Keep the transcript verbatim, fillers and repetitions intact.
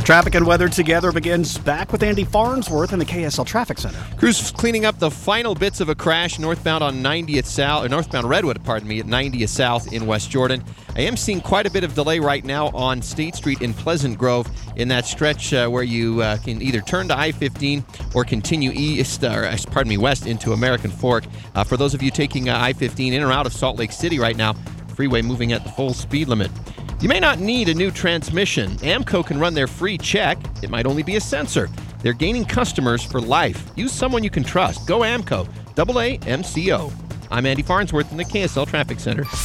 Traffic and weather together begins back with Andy Farnsworth in the K S L Traffic Center. Crews cleaning up the final bits of a crash northbound on ninetieth South, or northbound Redwood, pardon me, at ninetieth South in West Jordan. I am seeing quite a bit of delay right now on State Street in Pleasant Grove in that stretch uh, where you uh, can either turn to I fifteen or continue east, or uh, pardon me, west into American Fork. Uh, for those of you taking uh, I fifteen in or out of Salt Lake City right now, freeway moving at the full speed limit. You may not need a new transmission. AAMCO can run their free check. It might only be a sensor. They're gaining customers for life. Use someone you can trust. Go AAMCO. A A M C O. I'm Andy Farnsworth in the K S L Traffic Center.